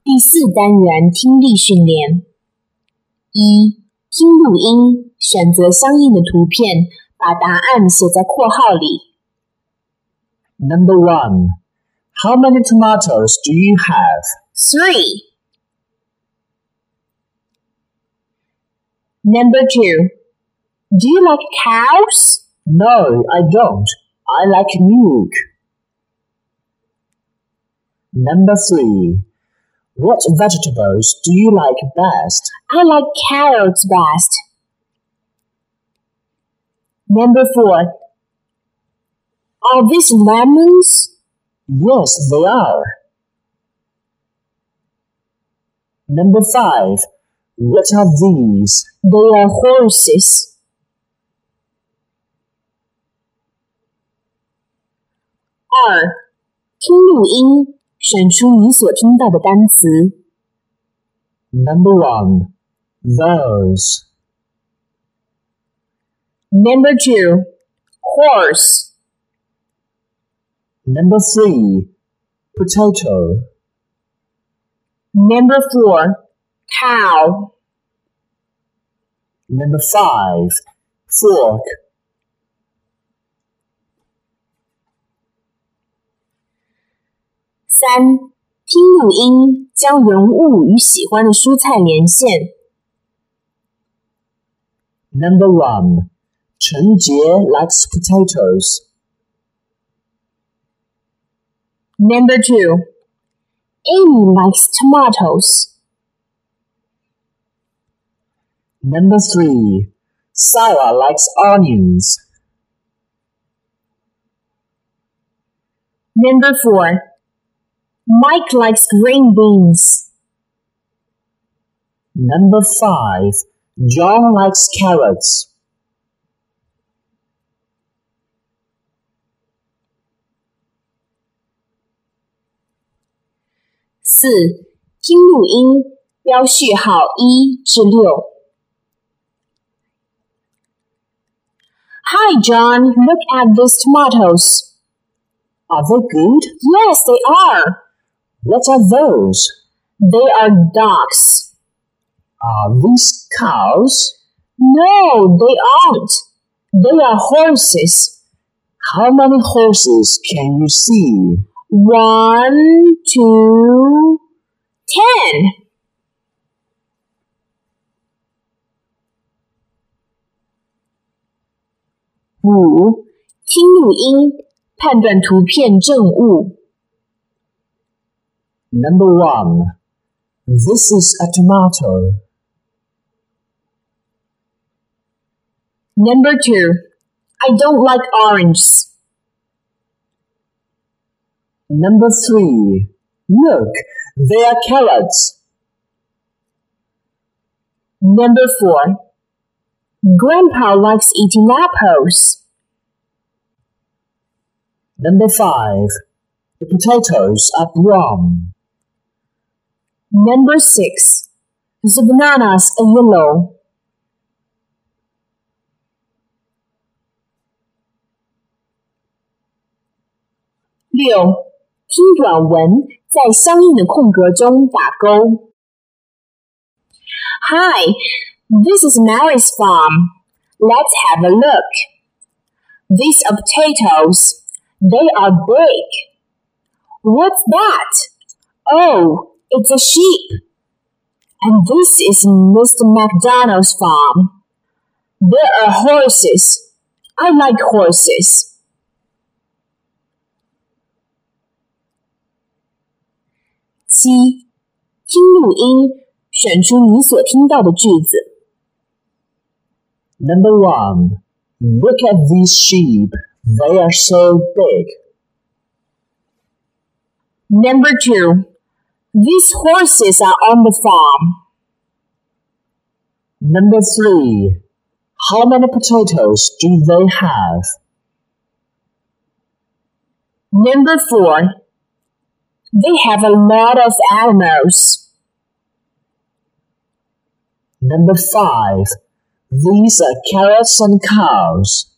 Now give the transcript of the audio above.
第4单元听力训练。1. 听录音，选择相应的图片，把答案写在括号里。 Number 1. How many tomatoes do you have? 3. Number 2. Do you like cows? No, I don't. I like milk. Number 3. What vegetables do you like best? I like carrots best. Number 4. Are these lemons? Yes, they are. Number 5. What are these? They are horses. 2. 听录音，选出你所听到的单词。 Number 1. Those. Number 2. Horse. Number 3. Potato. Number 4. Cow. Number 5. Fork. 3. 听录音，将人物与喜欢的蔬菜连线。 Number 1. Chen Jie likes potatoes. Number 2. Amy likes tomatoes. Number 3. Sarah likes onions. Number 4. Mike likes green beans. Number 5. John likes carrots. 4. 听录音，标序号1至6。Hi, John. Look at these tomatoes. Are they good? Yes, they are. What are those? They are ducks. Are these cows? No, they aren't. They are horses. How many horses can you see? 1, 2, 10. 5. 听录音，判断图片正误。 Number 1. This is a tomato. Number 2. I don't like oranges. Number 3. Look, they are carrots. Number 4. Grandpa likes eating apples. Number 5. The potatoes are brown. Number 6. The bananas are yellow. 6. 听短文，在相应的空格中打勾。Hi, this is Mary's farm. Let's have a look. These are potatoes. They are big. What's that? Oh, it's a sheep. And this is Mr. McDonald's farm. There are horses. I like horses. 7. 听录音，选出你所听到的句子。 Number 1. Look at these sheep. They are so big. Number 2. These horses are on the farm. Number 3. How many potatoes do they have? Number 4. They have a lot of animals. Number 5. These are carrots and cows.